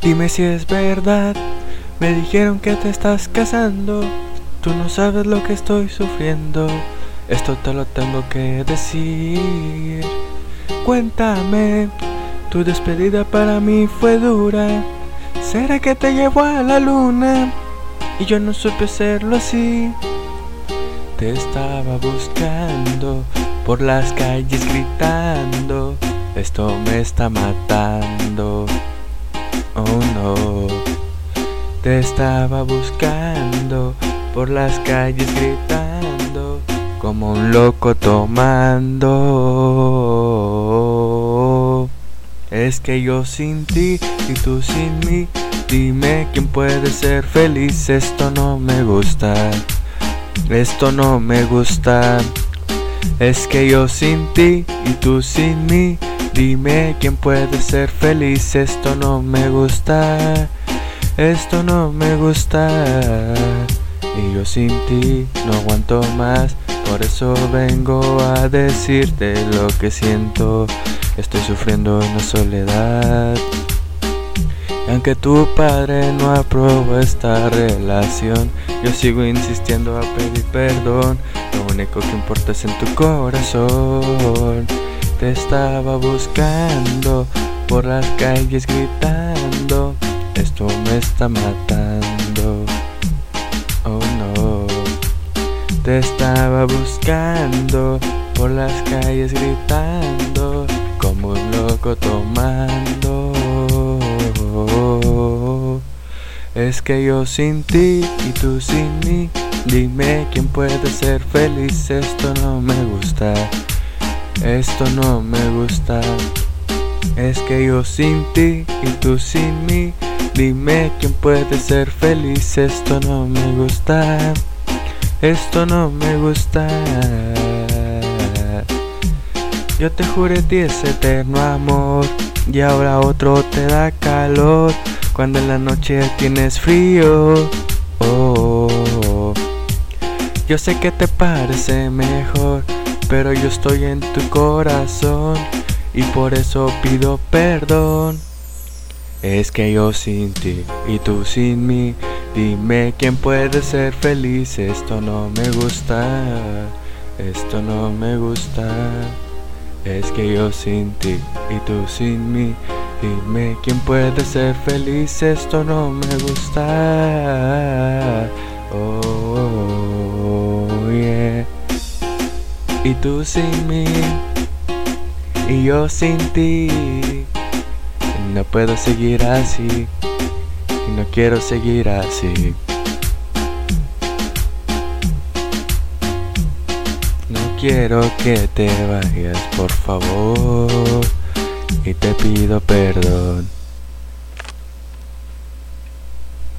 Dime si es verdad, me dijeron que te estás casando. Tú no sabes lo que estoy sufriendo, esto te lo tengo que decir. Cuéntame, tu despedida para mí fue dura. ¿Será que te llevó a la luna? Y yo no supe hacerlo así. Te estaba buscando por las calles gritando, esto me está matando. Oh no. Te estaba buscando por las calles gritando, como un loco tomando. Es que yo sin ti y tú sin mí, dime quién puede ser feliz. Esto no me gusta, esto no me gusta. Es que yo sin ti y tú sin mí, dime quién puede ser feliz. Esto no me gusta, esto no me gusta. Y yo sin ti no aguanto más, por eso vengo a decirte lo que siento. Estoy sufriendo en la soledad. Y aunque tu padre no aprobó esta relación, yo sigo insistiendo a pedir perdón. Lo único que importa es en tu corazón. Te estaba buscando por las calles gritando, esto me está matando. Oh no. Te estaba buscando por las calles gritando, como un loco tomando. Es que yo sin ti y tú sin mí, dime quién puede ser feliz. Esto no me gusta, esto no me gusta. Es que yo sin ti y tú sin mí, dime quién puede ser feliz. Esto no me gusta, esto no me gusta. Yo te juré ti ese eterno amor, y ahora otro te da calor cuando en la noche tienes frío. Oh, yo sé que te parece mejor, pero yo estoy en tu corazón y por eso pido perdón. Es que yo sin ti y tú sin mí, dime quién puede ser feliz. Esto no me gusta, esto no me gusta. Es que yo sin ti y tú sin mí, dime quién puede ser feliz. Esto no me gusta. Oh yeah. Y tú sin mí y yo sin ti, no puedo seguir así y no quiero seguir así. No quiero que te vayas, por favor, y te pido perdón.